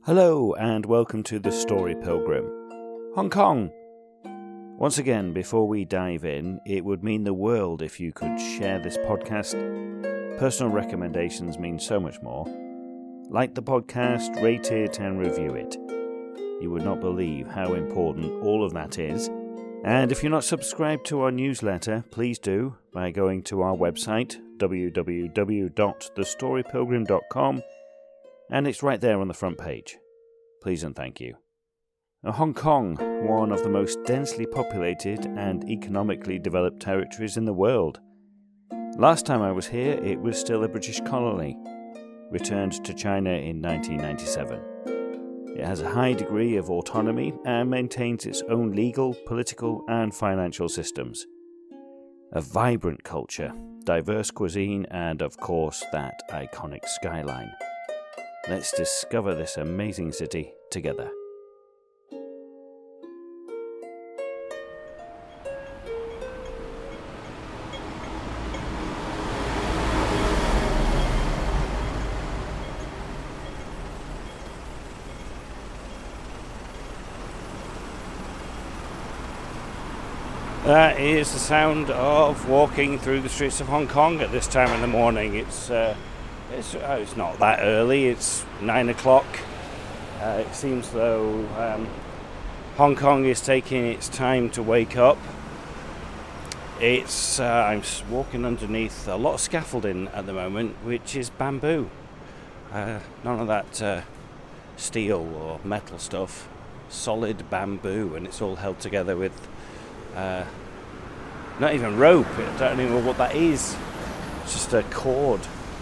Hello and welcome to The Story Pilgrim. Hong Kong! Once again, before we dive in, it would mean the world if you could share this podcast. Personal recommendations mean so much more. Like the podcast, rate it and review it. You would not believe how important all of that is. And if you're not subscribed to our newsletter, please do by going to our website, www.thestorypilgrim.com, and it's right there on the front page. Please and thank you. Now, Hong Kong, one of the most densely populated and economically developed territories in the world. Last time I was here, it was still a British colony, returned to China in 1997. It has a high degree of autonomy and maintains its own legal, political and financial systems. A vibrant culture, diverse cuisine and, of course, that iconic skyline. Let's discover this amazing city together. That is the sound of walking through the streets of Hong Kong at this time in the morning. It's not that early, it's 9 o'clock. It seems though Hong Kong is taking its time to wake up. I'm walking underneath a lot of scaffolding at the moment, which is bamboo. None of that steel or metal stuff. Solid bamboo, and it's all held together with not even rope. I don't even know what that is. It's just a cord.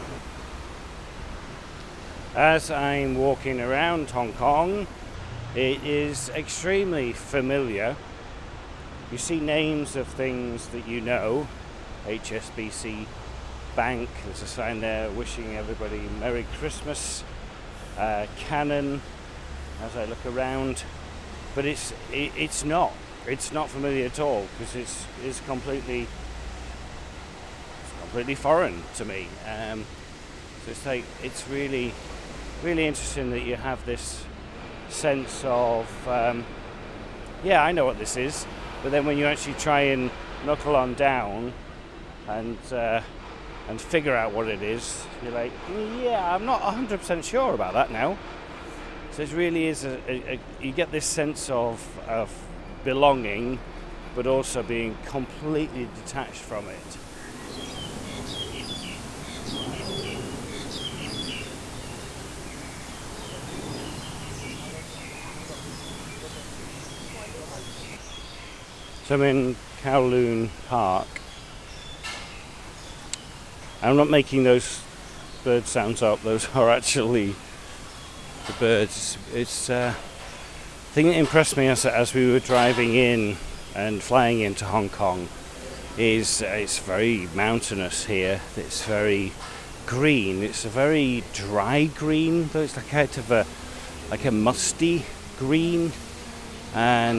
As I'm walking around Hong Kong, it is extremely familiar. You see names of things that you know. HSBC Bank, there's a sign there wishing everybody Merry Christmas. Canon, as I look around. But it's not familiar at all, because it's completely foreign to me. So it's really interesting that you have this sense of I know what this is, but then when you actually try and knuckle on down and figure out what it is, you're like, I'm not 100% sure about that now. So it really is you get this sense of belonging, but also being completely detached from it. So I'm in Kowloon Park. I'm not making those bird sounds up, those are actually the birds. It's the thing that impressed me as we were driving in and flying into Hong Kong is it's very mountainous here. It's very green. It's a very dry green, though it's like a musty green, and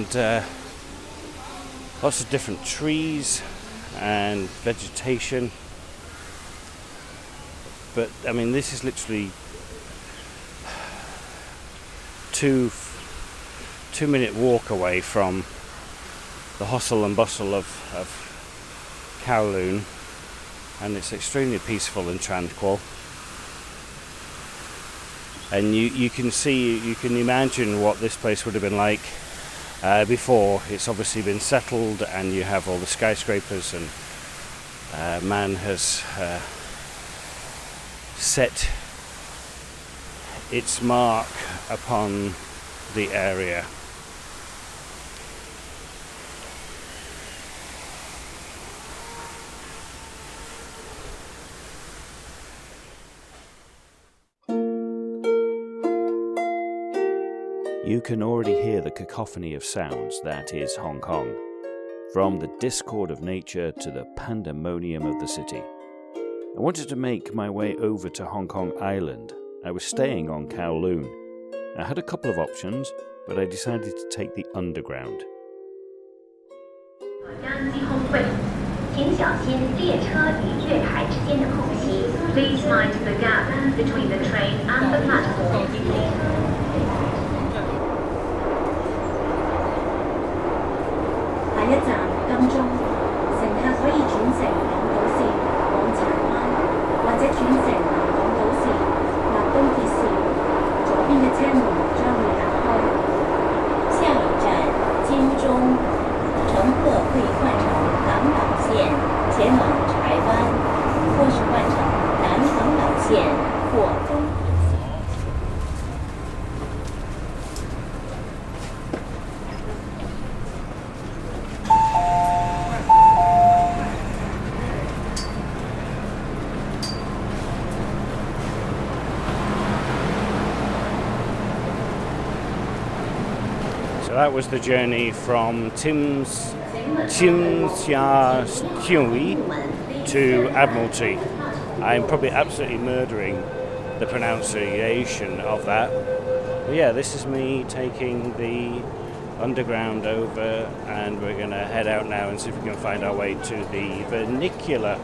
lots of different trees and vegetation. But I mean, this is literally 2-minute walk away from the hustle and bustle of Kowloon, and it's extremely peaceful and tranquil. And you can imagine what this place would have been like before. It's obviously been settled, and you have all the skyscrapers, and man has set its mark upon the area. You can already hear the cacophony of sounds that is Hong Kong, from the discord of nature to the pandemonium of the city. I wanted to make my way over to Hong Kong Island. I was staying on Kowloon. I had a couple of options, but I decided to take the underground. 请小心列车与月台之间的空隙. Please mind the gap between the train and the platform. 一站金鐘，乘客可以轉乘港島線往柴灣，或者轉乘港島線或東鐵線。左邊嘅車門將會打開。 下一站金鐘，乘客可以换乘港岛线前往柴湾，或是换乘南港岛线或东铁线。 So that was the journey from Tsim Sha Tsui to Admiralty. I'm probably absolutely murdering the pronunciation of that. But yeah, this is me taking the underground over, and we're going to head out now and see if we can find our way to the vernacular.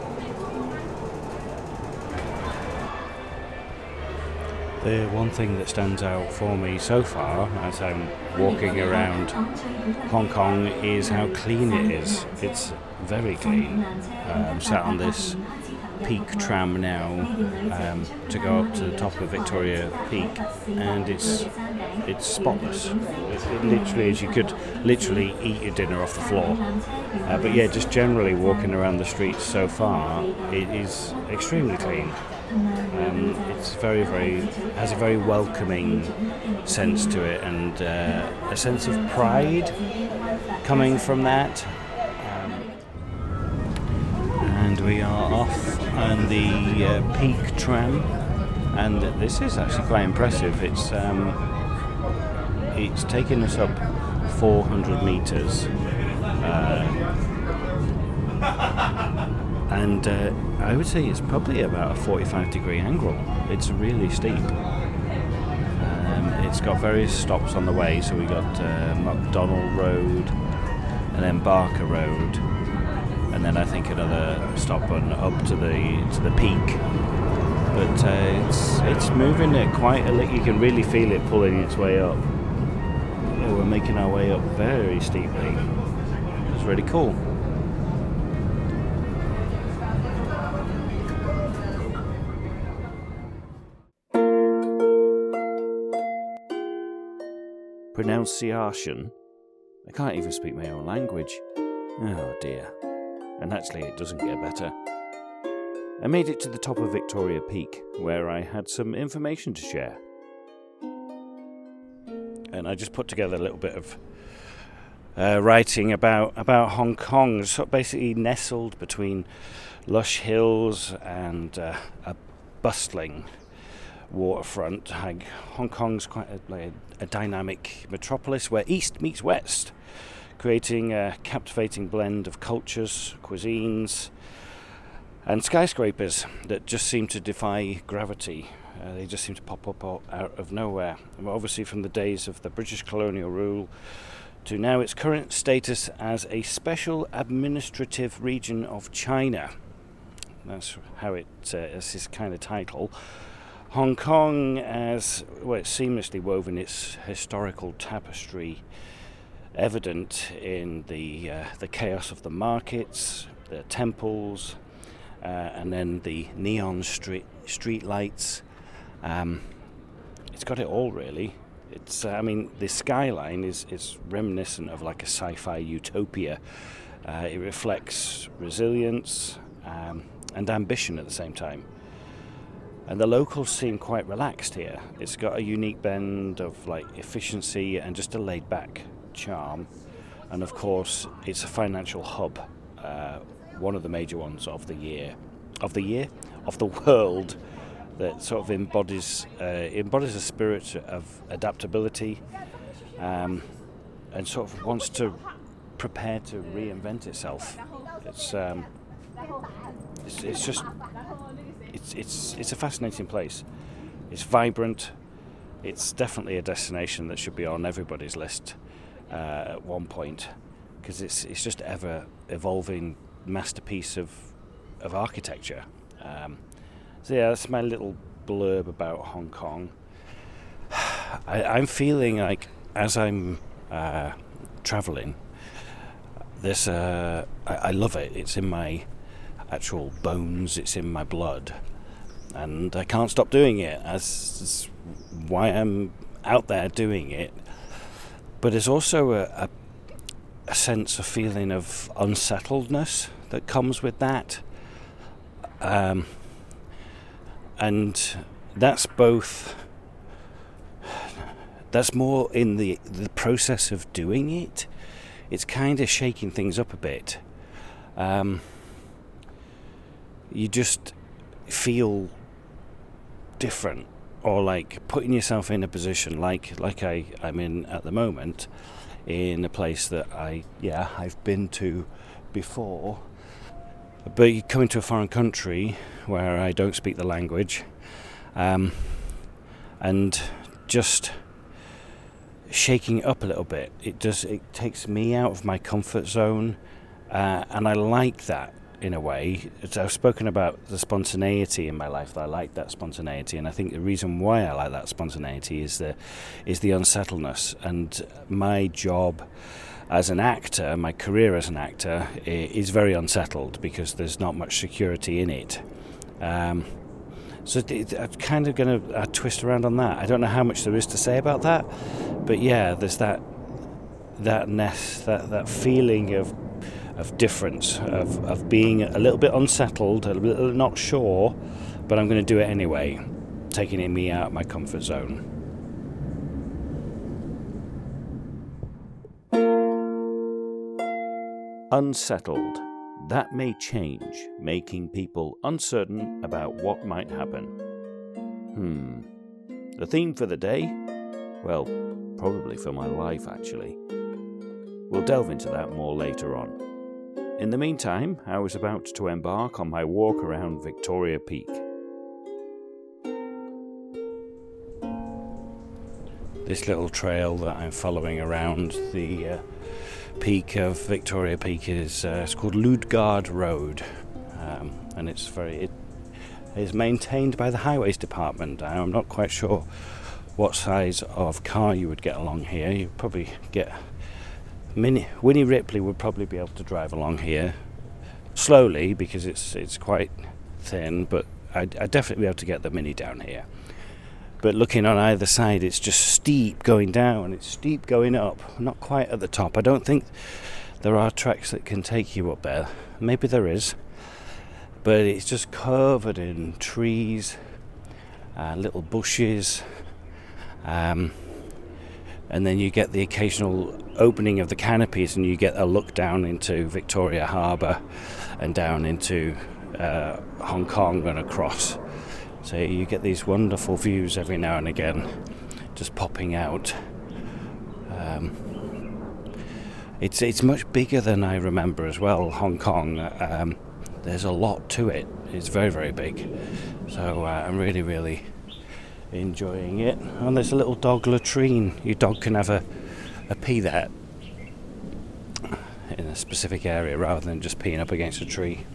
The one thing that stands out for me so far as I'm walking around Hong Kong is how clean it is. It's very clean. I'm sat on this Peak tram now to go up to the top of Victoria Peak, and it's spotless. It literally is. You could literally eat your dinner off the floor. But yeah, just generally walking around the streets so far, it is extremely clean. It's has a very welcoming sense to it, and a sense of pride coming from that. And we are off on the Peak tram, and this is actually quite impressive. It's taken us up 400 meters, and I would say it's probably about a 45-degree angle. It's really steep. It's got various stops on the way, so we got McDonald Road, and then Barker Road, and then I think another stop on up to the peak. But it's moving it quite a lot. You can really feel it pulling its way up. Yeah, we're making our way up very steeply. It's really cool. Pronunciation. I can't even speak my own language. Oh dear. And actually it doesn't get better. I made it to the top of Victoria Peak, where I had some information to share. And I just put together a little bit of writing about Hong Kong, so basically nestled between lush hills and a bustling waterfront. Hong Kong's quite a dynamic metropolis where east meets west, creating a captivating blend of cultures, cuisines, and skyscrapers that just seem to defy gravity. They just seem to pop up out of nowhere. And obviously from the days of the British colonial rule to now its current status as a special administrative region of China. That's how it's this kind of title. Hong Kong as, well, it's seamlessly woven its historical tapestry, evident in the chaos of the markets, the temples, and then the neon street lights. It's got it all, really. It's the skyline is reminiscent of like a sci-fi utopia. It reflects resilience and ambition at the same time. And the locals seem quite relaxed here. It's got a unique blend of like efficiency and just a laid-back charm. And of course, it's a financial hub, one of the major ones of the world, that sort of embodies a spirit of adaptability, and sort of wants to prepare to reinvent itself. It's a fascinating place. It's vibrant. It's definitely a destination that should be on everybody's list at one point, because it's just ever evolving masterpiece of architecture. So yeah, that's my little blurb about Hong Kong. I'm feeling like, as I'm travelling, I love it. It's in my actual bones. It's in my blood, and I can't stop doing it. That's why I'm out there doing it. But there's also a sense of feeling of unsettledness that comes with that, and that's more in the process of doing it. It's kind of shaking things up a bit. You just feel different, or like putting yourself in a position like I'm in at the moment, in a place that I've been to before, but you come into a foreign country where I don't speak the language, and just shaking it up a little bit. It takes me out of my comfort zone, and I like that in a way. I've spoken about the spontaneity in my life. I like that spontaneity, and I think the reason why I like that spontaneity is the unsettledness. And my job as an actor, my career as an actor, is very unsettled because there's not much security in it. So I'm kind of going to twist around on that. I don't know how much there is to say about that, but yeah, there's that feeling of difference, of being a little bit unsettled, a little not sure, but I'm going to do it anyway, taking me out of my comfort zone. Unsettled. That may change, making people uncertain about what might happen. The theme for the day? Well, probably for my life, actually. We'll delve into that more later on. In the meantime, I was about to embark on my walk around Victoria Peak. This little trail that I'm following around the peak of Victoria Peak is it's called Ludgard Road, and it is maintained by the Highways Department. I'm not quite sure what size of car you would get along here. You'd probably get Winnie Ripley would probably be able to drive along here slowly because it's quite thin, but I'd definitely be able to get the Mini down here. But looking on either side, it's just steep going down, it's steep going up, not quite at the top. I don't think there are tracks that can take you up there. Maybe there is, but it's just covered in trees, little bushes, and then you get the occasional opening of the canopies and you get a look down into Victoria Harbour and down into Hong Kong and across. So you get these wonderful views every now and again just popping out. It's much bigger than I remember as well, Hong Kong. There's a lot to it. It's very, very big. So I'm really, really enjoying it. And there's a little dog latrine. Your dog can have a pee there in a specific area rather than just peeing up against a tree.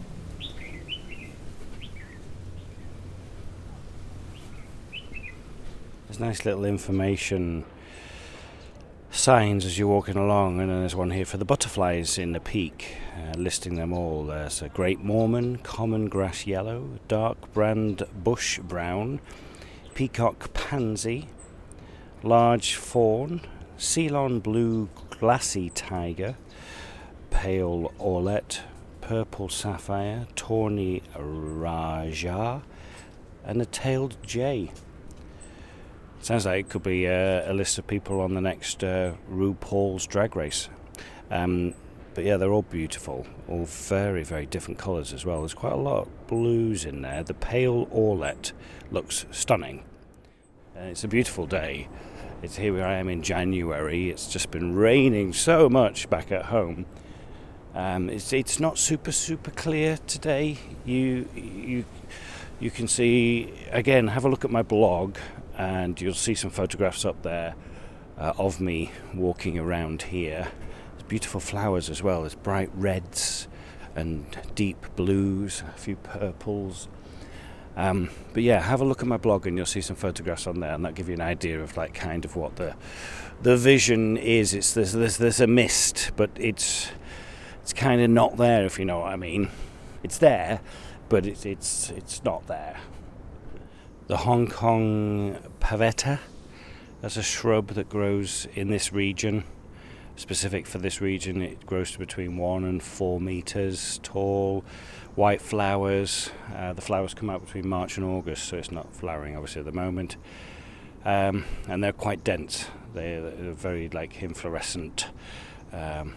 There's nice little information signs as you're walking along, and then there's one here for the butterflies in the peak, listing them all. There's a Great Mormon, common grass yellow, dark brand bush brown, peacock pansy, large fawn, Ceylon blue glassy tiger, pale orlet, purple sapphire, tawny raja, and a tailed jay. Sounds like it could be a list of people on the next RuPaul's Drag Race. But yeah, they're all beautiful, all very, very different colours as well. There's quite a lot of blues in there. The pale orlet looks stunning. It's a beautiful day. Here I am in January. It's just been raining so much back at home. It's not super clear today. You can see, again, have a look at my blog, and you'll see some photographs up there of me walking around here. There's beautiful flowers as well. There's bright reds and deep blues, a few purples. But yeah, have a look at my blog and you'll see some photographs on there, and that'll give you an idea of like kind of what the vision is. There's a mist, but it's it's kind of not there, if you know what I mean. It's there, but it's not there. The Hong Kong pavetta, that's a shrub that grows in this region. Specific for this region, it grows to between 1 and 4 meters tall. White flowers. The flowers come out between March and August, so it's not flowering obviously at the moment. And they're quite dense. They're very like inflorescent. So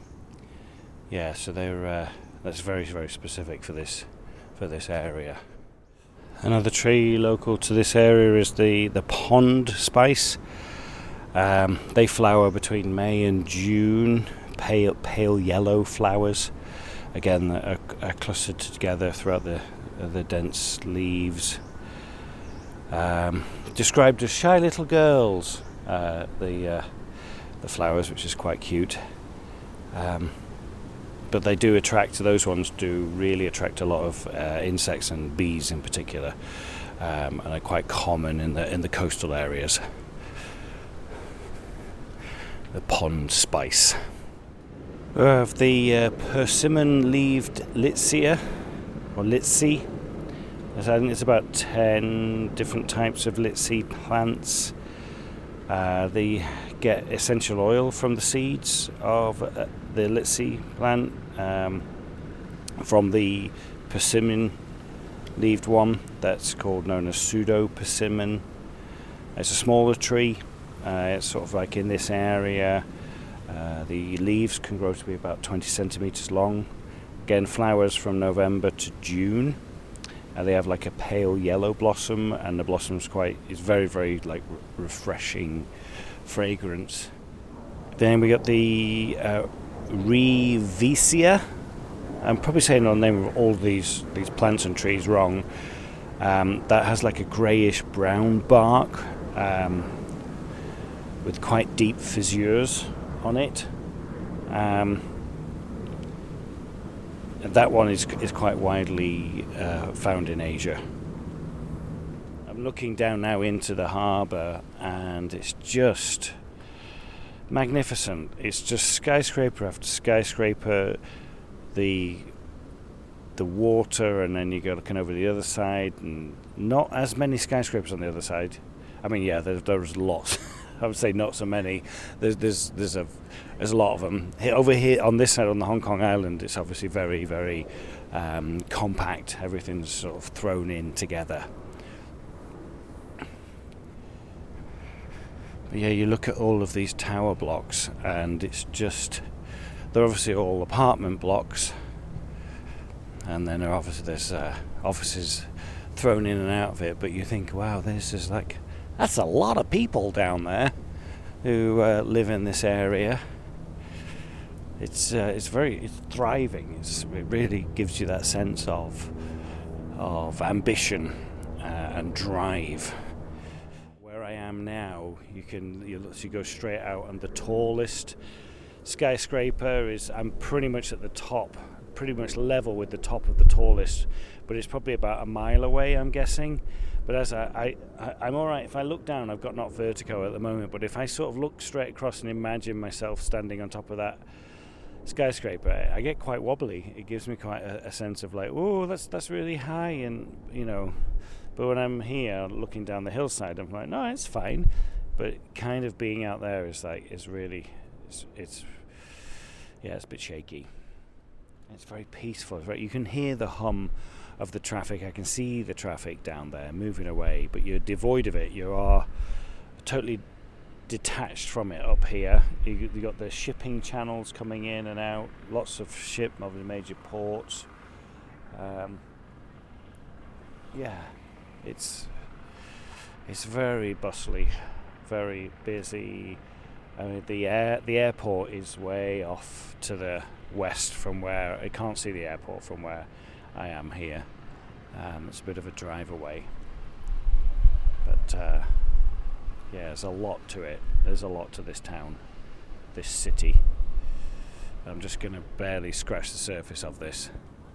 they're that's very, very specific for this area. Another tree local to this area is the pond spice. They flower between May and June. Pale yellow flowers. Again, are clustered together throughout the dense leaves. Described as shy little girls. The flowers, which is quite cute. But they do attract. Those ones do really attract a lot of insects and bees in particular, and are quite common in the coastal areas. The pond spice. We have the persimmon-leaved Litsea, or Litsea. I think it's about 10 different types of Litsea plants. They get essential oil from the seeds of the Litsea plant, from the persimmon-leaved one that's known as pseudo-persimmon. It's a smaller tree. It's sort of like in this area. The leaves can grow to be about 20 centimeters long. Again, flowers from November to June. They have like a pale yellow blossom, and the blossom's it's very, very like refreshing fragrance. Then we got the Revisia. I'm probably saying the name of all these plants and trees wrong. That has like a greyish brown bark with quite deep fissures on it. That one is quite widely found in Asia. I'm looking down now into the harbour, and it's just magnificent. It's just skyscraper after skyscraper. The water, and then you go looking over the other side, and not as many skyscrapers on the other side. I mean, yeah, there's lots. I would say not so many. There's a lot of them. Over here on this side, on the Hong Kong island, it's obviously very, very compact. Everything's sort of thrown in together. But yeah, you look at all of these tower blocks, and it's just, they're obviously all apartment blocks, and then there's offices thrown in and out of it. But you think, wow, this is like, that's a lot of people down there who live in this area. It's thriving. It really gives you that sense of ambition and drive. Where I am now, you go straight out, and the tallest skyscraper I'm pretty much at the top, pretty much level with the top of the tallest, but it's probably about a mile away, I'm guessing. But as I'm all right if I look down. I've got not vertigo at the moment, but if I sort of look straight across and imagine myself standing on top of that skyscraper, I get quite wobbly. It gives me quite a sense of like, oh, that's really high, and But when I'm here looking down the hillside, I'm like, no, it's fine. But kind of being out there it's a bit shaky. It's very peaceful. You can hear the hum of the traffic. I can see the traffic down there moving away, but you're devoid of it. You are totally detached from it up here. You've got the shipping channels coming in and out, lots of ship of the major ports. It's very bustly, very busy. I mean, the airport is way off to the west from where I can't see the airport from where I am here. It's a bit of a drive away, but there's a lot to it. There's a lot to this town, this city. I'm just going to barely scratch the surface of this.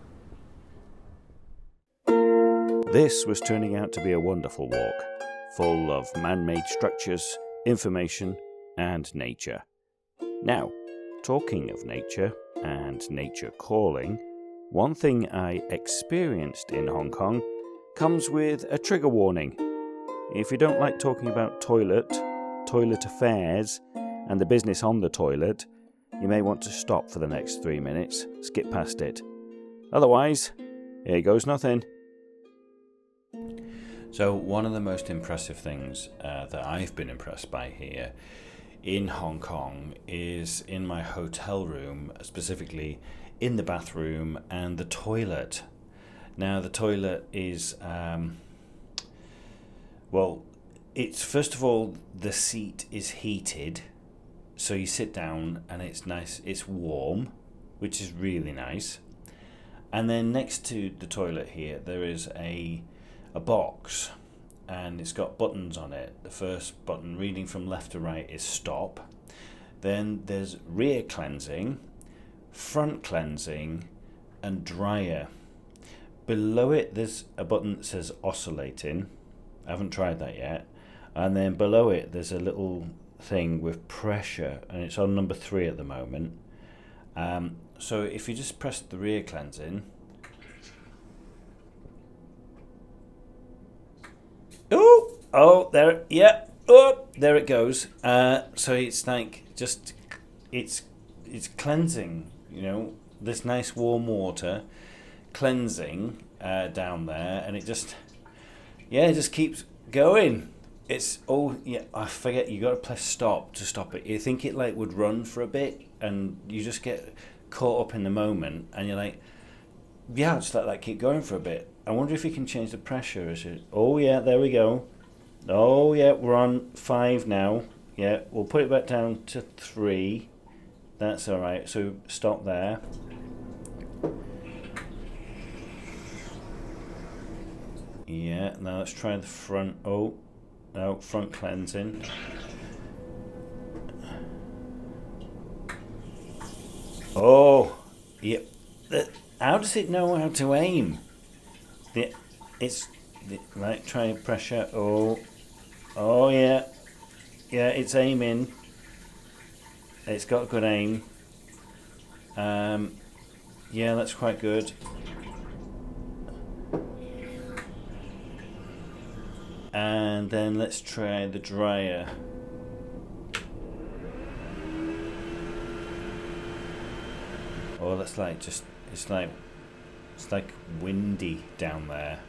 This was turning out to be a wonderful walk, full of man-made structures, information, and nature. Now, talking of nature and nature calling, one thing I experienced in Hong Kong comes with a trigger warning. If you don't like talking about toilet affairs, and the business on the toilet, you may want to stop for the next 3 minutes, skip past it. Otherwise, here goes nothing. So one of the most impressive things that I've been impressed by here in Hong Kong is in my hotel room, specifically in the bathroom and the toilet. Now the toilet is, it's first of all, the seat is heated, so you sit down and it's nice, it's warm, which is really nice. And then next to the toilet here, there is a box, and it's got buttons on it. The first button, reading from left to right, is stop. Then there's rear cleansing, front cleansing, and dryer. Below it, there's a button that says oscillating. I haven't tried that yet. And then below it, there's a little thing with pressure, and it's on number 3 at the moment. So if you just press the rear cleansing, there it goes. So it's like it's cleansing, this nice warm water cleansing down there, and it just keeps going. I forget, you got to press stop to stop it. You think it would run for a bit, and you just get caught up in the moment, and you're like, just let that keep going for a bit. I wonder if you can change the pressure. There we go. We're on 5 now. We'll put it back down to 3. That's all right. So stop there. Now let's try the front. Front cleansing. How does it know how to aim? Try pressure. It's aiming. It's got good aim. That's quite good. And then let's try the dryer. That's it's like windy down there.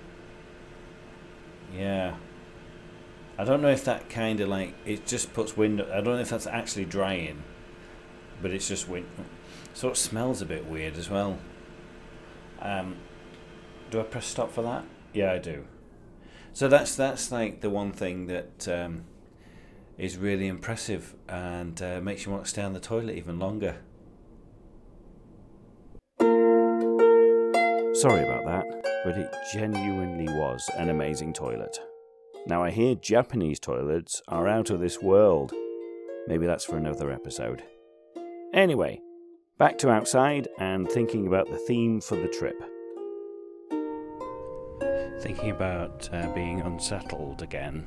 I don't know if that kind of it just puts wind. I don't know if that's actually drying, but it's just wind. So it smells a bit weird as well. Do I press stop for that? Yeah, I do. So that's like the one thing that is really impressive and makes you want to stay on the toilet even longer. Sorry about that, but it genuinely was an amazing toilet. Now I hear Japanese toilets are out of this world. Maybe that's for another episode. Anyway, back to outside and thinking about the theme for the trip. Thinking about being unsettled again.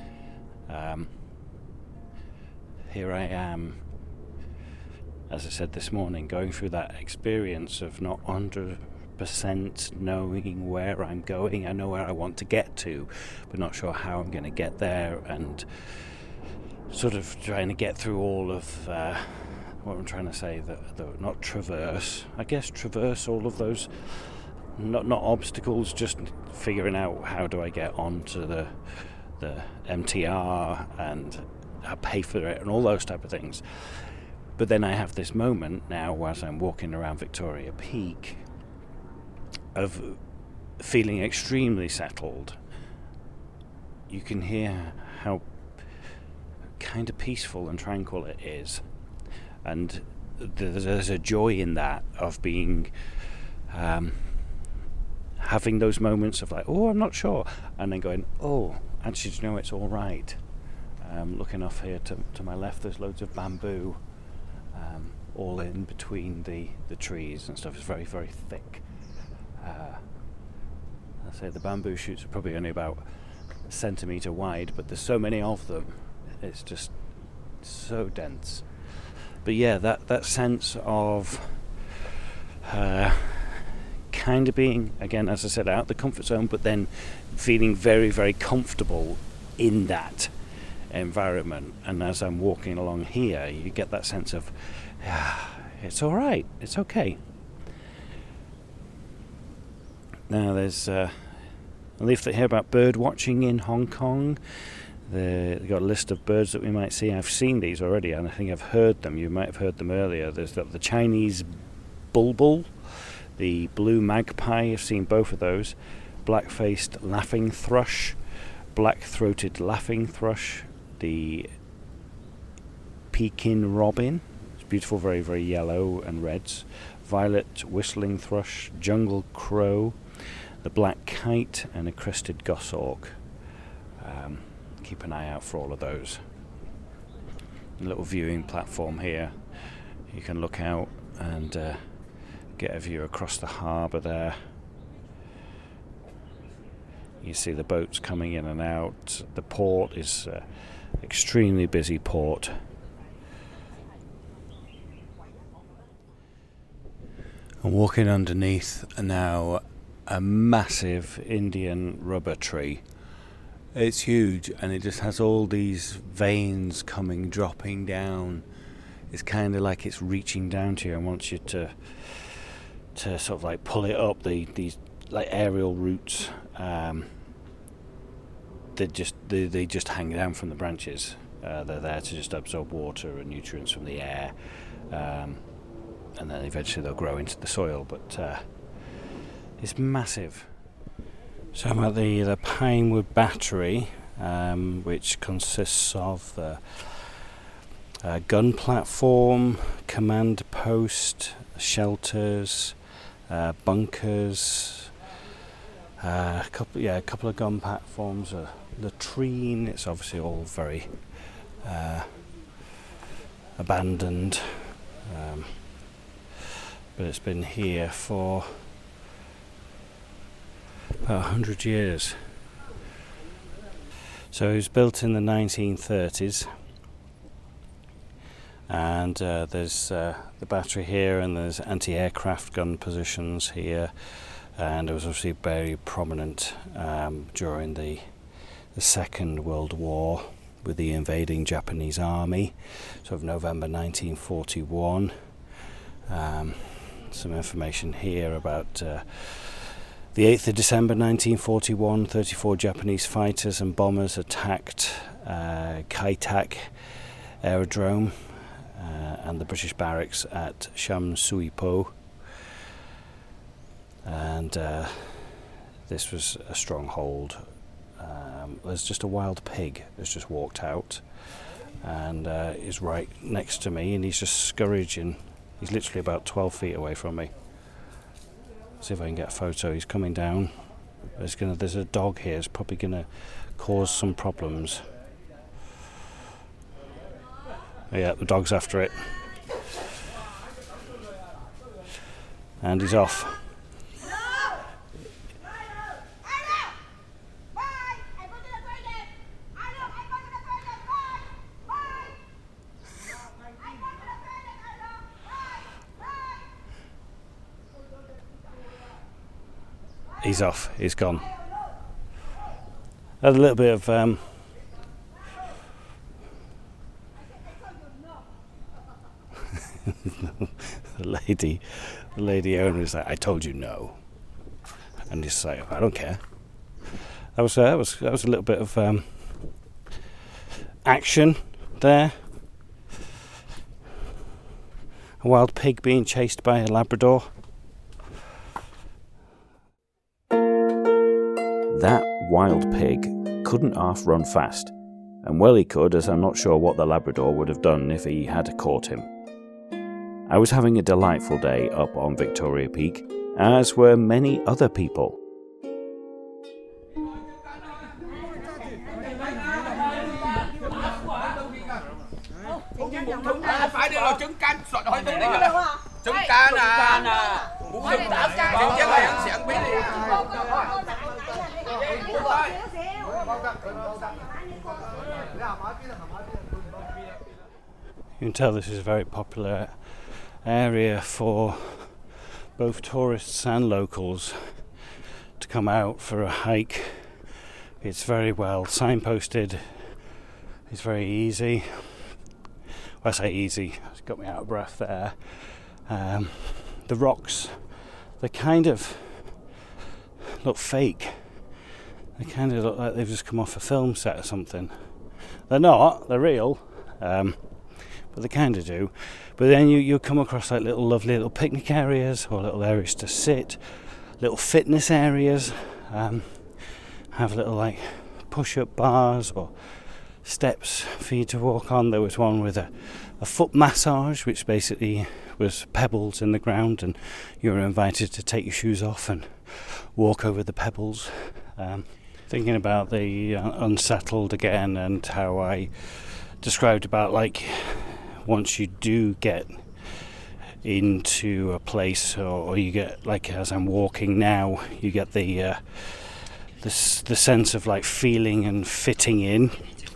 Here I am, as I said this morning, going through that experience of not 100% knowing where I'm going. I know where I want to get to, but not sure how I'm going to get there, and sort of trying to get through all of what I'm trying to say, not traverse. I guess traverse all of those, not obstacles, just figuring out how do I get onto the MTR and I pay for it and all those type of things. But then I have this moment now as I'm walking around Victoria Peak of feeling extremely settled. You can hear how kind of peaceful and tranquil it is, and there's a joy in that of being having those moments of I'm not sure, and then going, actually, do you know, it's all right. Looking off here to my left, there's loads of bamboo all in between the trees and stuff. It's very, very thick. I say the bamboo shoots are probably only about a centimetre wide, but there's so many of them, it's just so dense. yeah, that sense of kind of being, again, as I said, out the comfort zone, but then feeling very, very comfortable in that environment. And as I'm walking along here, you get that sense of, it's all right, it's okay. Now there's a leaflet here about bird watching in Hong Kong. They've got a list of birds that we might see. I've seen these already, and I think I've heard them. You might have heard them earlier. There's the Chinese bulbul, the blue magpie. I've seen both of those. Black-faced laughing thrush, black-throated laughing thrush, the Pekin robin. It's beautiful, very, very yellow and reds. Violet whistling thrush, jungle crow, the black kite, and a crested goshawk. Keep an eye out for all of those. A little viewing platform here. You can look out and get a view across the harbour there. You see the boats coming in and out. The port is extremely busy port. I'm walking underneath now a massive Indian rubber tree. It's huge, and it just has all these veins dropping down. It's kind of like it's reaching down to you and wants you to sort of like pull it up. These like aerial roots, they just hang down from the branches. They're there to just absorb water and nutrients from the air, and then eventually they'll grow into the soil. But it's massive. So I'm at the Pinewood Battery, which consists of a gun platform, command post, shelters, bunkers, a couple of gun platforms, a latrine. It's obviously all very abandoned, but it's been here for about 100 years. So it was built in the 1930s, and there's the battery here, and there's anti-aircraft gun positions here, and it was obviously very prominent during the Second World War with the invading Japanese army, so of November 1941. Some information here about the 8th of December 1941, 34 Japanese fighters and bombers attacked Kai Tak aerodrome and the British barracks at Sham Sui Po. And this was a stronghold. There's just a wild pig that's just walked out and is right next to me, and he's just scurrying. He's literally about 12 feet away from me. See if I can get a photo. He's coming down. There's a dog here. It's probably going to cause some problems. Yeah, the dog's after it. And he's off. He's off. He's gone. Had a little bit of the lady owner is like, "I told you no," and he's like, "I don't care." That was a little bit of action there. A wild pig being chased by a Labrador. That wild pig couldn't half run fast, and well he could, as I'm not sure what the Labrador would have done if he had caught him. I was having a delightful day up on Victoria Peak, as were many other people. You can tell this is a very popular area for both tourists and locals to come out for a hike. It's very well signposted. It's very easy. Well, I say easy, it's got me out of breath there. The rocks, they kind of look fake. They kind of look like they've just come off a film set or something. They're not, they're real, but they kind of do. But then you come across like lovely little picnic areas or little areas to sit, little fitness areas, have little like push-up bars or steps for you to walk on. There was one with a foot massage, which basically was pebbles in the ground, and you were invited to take your shoes off and walk over the pebbles. Thinking about the unsettled again, and how I described about like once you do get into a place, or you get like as I'm walking now, you get the sense of like feeling and fitting in.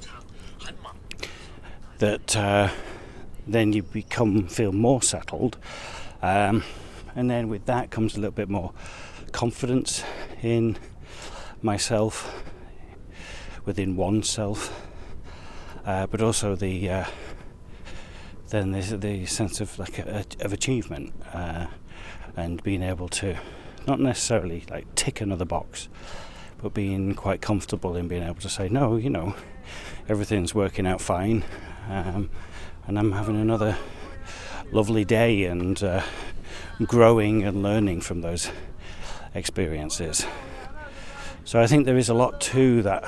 That then you feel more settled, and then with that comes a little bit more confidence in myself, within oneself, but also then there's the sense of like of achievement, and being able to not necessarily like tick another box, but being quite comfortable in being able to say no, everything's working out fine. And I'm having another lovely day, and growing and learning from those experiences. So I think there is a lot to that,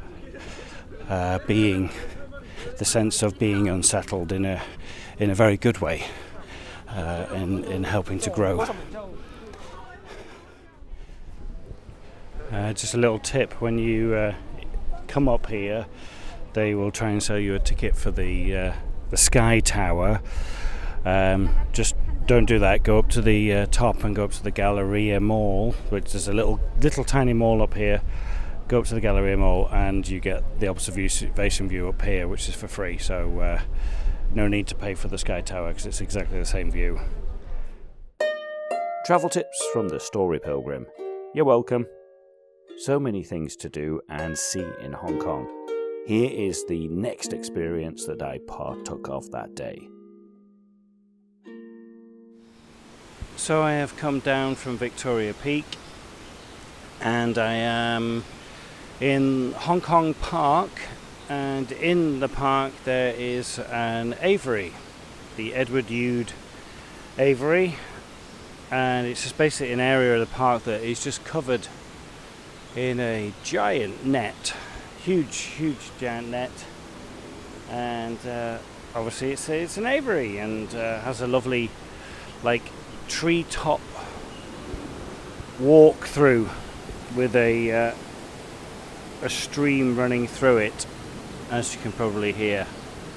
being the sense of being unsettled in a very good way, in helping to grow. Just a little tip: when you come up here, they will try and sell you a ticket for the Sky Tower. Just don't do that. Go up to the top and go up to the Galleria Mall, which is a little tiny mall up here. Go up to the Galleria Mall and you get the observation view up here, which is for free. So no need to pay for the Sky Tower because it's exactly the same view. Travel tips from the Story Pilgrim. You're welcome. So many things to do and see in Hong Kong. Here is the next experience that I partook of that day. So I have come down from Victoria Peak, and I am in Hong Kong Park, and in the park there is an aviary, the Edward Youde Aviary, and it's just basically an area of the park that is just covered in a giant net. Huge giant net, and obviously it's an aviary, and has a lovely like treetop walk through with a stream running through it, as you can probably hear.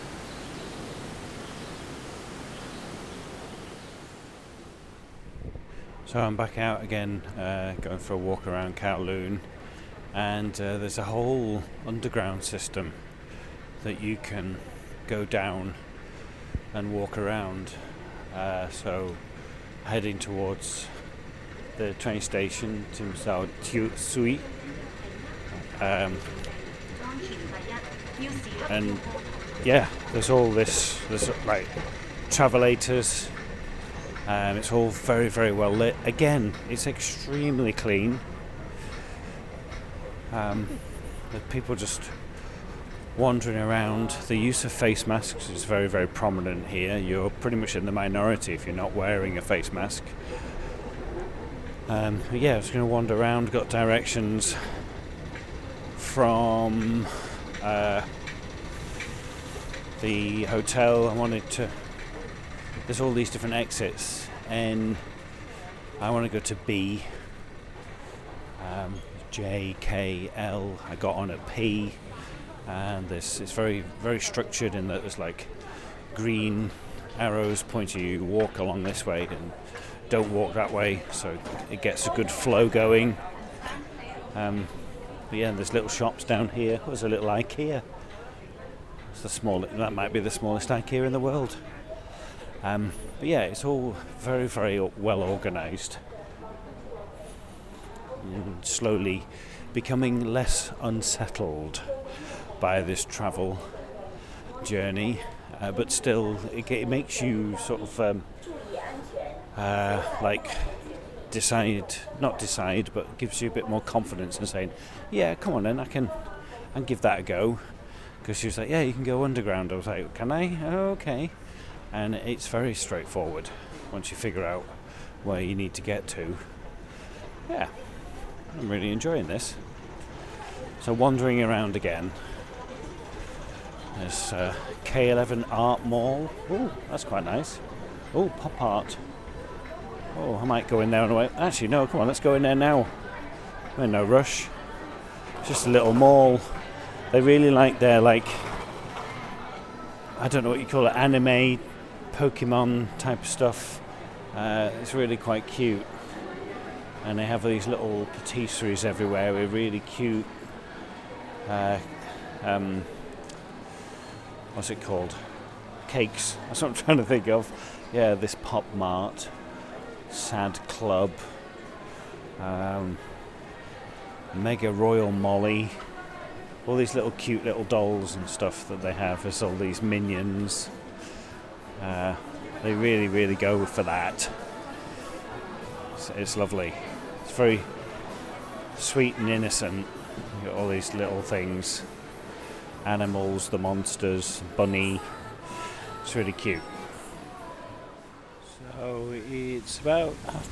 So I'm back out again, going for a walk around Kowloon. And there's a whole underground system that you can go down and walk around. So heading towards the train station, Tsim Sha Tsui. And yeah, there's like travelators. It's all very, very well lit. Again, it's extremely clean. The people just wandering around. The use of face masks is very, very prominent here. You're pretty much in the minority if you're not wearing a face mask. But yeah, I was going to wander around, got directions from the hotel. There's all these different exits, and I want to go to B. J, K, L. I got on at P, and it's very, very structured in that there's like green arrows pointing you walk along this way and don't walk that way, so it gets a good flow going. But yeah, there's little shops down here. There's a little IKEA. That might be the smallest IKEA in the world. But yeah, it's all very, very well organised. And slowly becoming less unsettled by this travel journey, but still it makes you sort of not decide, but gives you a bit more confidence in saying, yeah, come on then, I can give that a go. Because she was like, yeah, you can go underground. I was like, can I? Oh, okay. And it's very straightforward once you figure out where you need to get to. Yeah, I'm really enjoying this. So wandering around again. There's K11 Art Mall. Oh, that's quite nice. Oh, pop art. Oh, I might go in there on the way. Actually, no, come on, let's go in there now. We're in no rush. Just a little mall. They really like their, I don't know what you call it, anime, Pokemon type stuff. It's really quite cute. And they have these little patisseries everywhere with really cute, what's it called? Cakes. That's what I'm trying to think of. Yeah, this Pop Mart, Sad Club, Mega Royal Molly. All these little cute little dolls and stuff that they have. There's all these minions. They really, really go for that. It's lovely. It's very sweet and innocent. You've got all these little things. Animals, the monsters, bunny. It's really cute. So it's about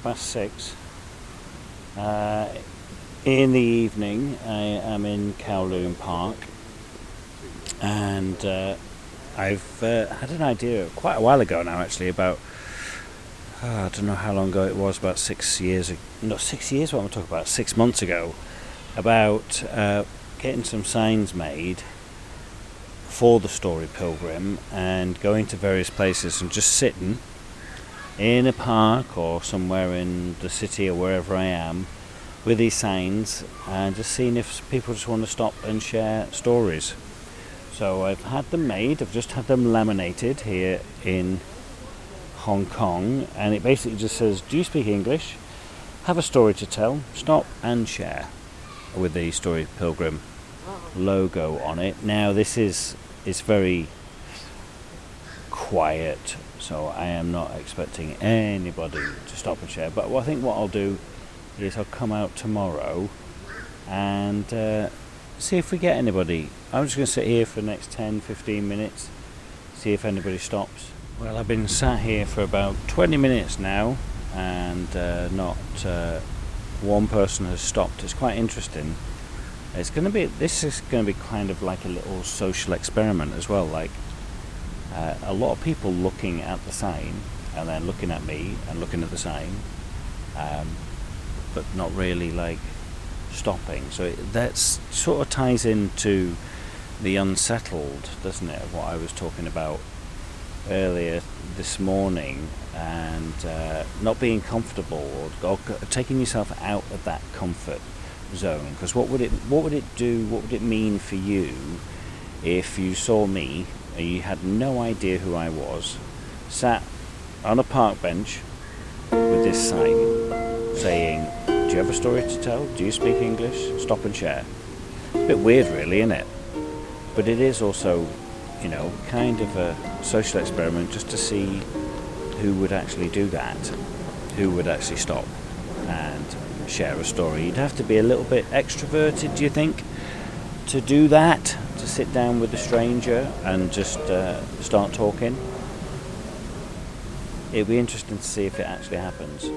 6:30. In the evening, I am in Kowloon Park, and I've had an idea quite a while ago now, actually, about I don't know how long ago it was, about 6 years. Not 6 years. What I'm talking about? 6 months ago, about getting some signs made for the Story Pilgrim and going to various places and just sitting in a park or somewhere in the city or wherever I am with these signs and just seeing if people just want to stop and share stories. So I've had them made, I've just had them laminated here in Hong Kong, and it basically just says, do you speak English? Have a story to tell, stop and share, with the Story Pilgrim logo on it. Now this is very quiet, so I am not expecting anybody to stop and share, but I think what I'll do is I'll come out tomorrow and see if we get anybody. I'm just going to sit here for the next 10-15 minutes, see if anybody stops. Well, I've been sat here for about 20 minutes now and not one person has stopped. It's quite interesting. This is going to be kind of like a little social experiment as well, like a lot of people looking at the sign and then looking at me and looking at the sign, but not really like stopping. So that sort of ties into the unsettled, doesn't it, of what I was talking about earlier this morning, and not being comfortable or taking yourself out of that comfort zone. Because what would it mean for you if you saw me and you had no idea who I was, sat on a park bench with this sign saying, do you have a story to tell? Do you speak English? Stop and share. A bit weird really, isn't it? But it is also, kind of a social experiment just to see who would actually do that, who would actually stop and share a story. You'd have to be a little bit extroverted, do you think, to do that, to sit down with a stranger and just start talking. It'd be interesting to see if it actually happens.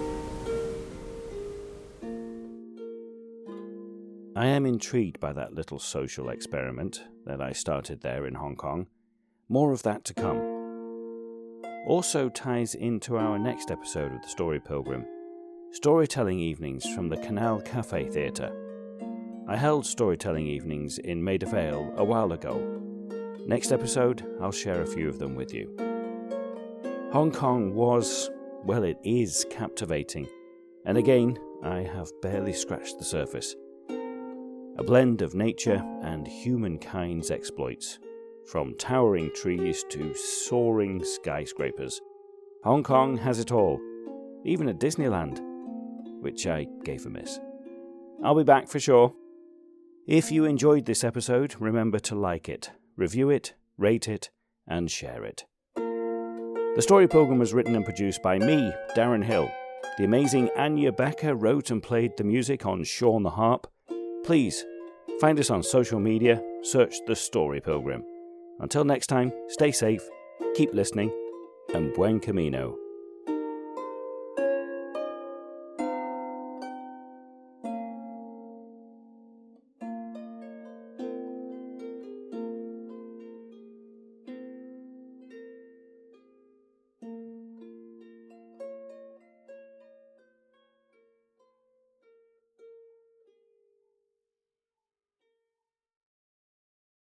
I am intrigued by that little social experiment that I started there in Hong Kong. More of that to come. Also ties into our next episode of the Story Pilgrim, storytelling evenings from the Canal Cafe Theatre. I held storytelling evenings in Maida Vale a while ago. Next episode, I'll share a few of them with you. Hong Kong it is captivating. And again, I have barely scratched the surface. A blend of nature and humankind's exploits, from towering trees to soaring skyscrapers. Hong Kong has it all, even a Disneyland, which I gave a miss. I'll be back for sure. If you enjoyed this episode, remember to like it, review it, rate it, and share it. The Story Program was written and produced by me, Darren Hill. The amazing Anya Becker wrote and played the music on Sean the Harp. Please, find us on social media, search The Story Program. Until next time, stay safe, keep listening, and buen camino.